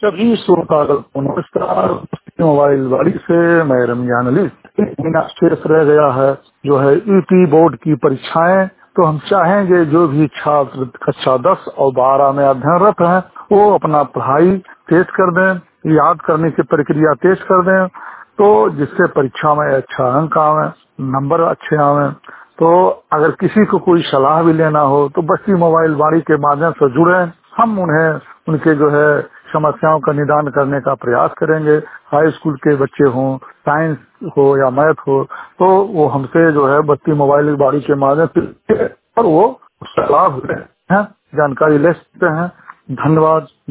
सभी श्रोतागण को नमस्कार। मोबाइल वाली से मैं रमजान अली। एक महीना शेष रह गया है जो है यूपी बोर्ड की परीक्षाएं। तो हम चाहेंगे जो भी छात्र कक्षा 10 और 12 में अध्ययनरत हैं वो अपना पढ़ाई तेज कर दें, याद करने की प्रक्रिया तेज कर दें, तो जिससे परीक्षा में अच्छा अंक आवे, नंबर अच्छे आवे। तो अगर किसी को कोई सलाह भी लेना हो तो बस्ती मोबाइल वाणी के माध्यम से जुड़े, हम उन्हें उनके जो है समस्याओं का निदान करने का प्रयास करेंगे। हाई स्कूल के बच्चे हों, साइंस हो या मैथ हो, तो वो हमसे जो है बस्ती मोबाइल वाणी के माध्यम से और वो सलाह लेते हैं, जानकारी ले सकते हैं। धन्यवाद।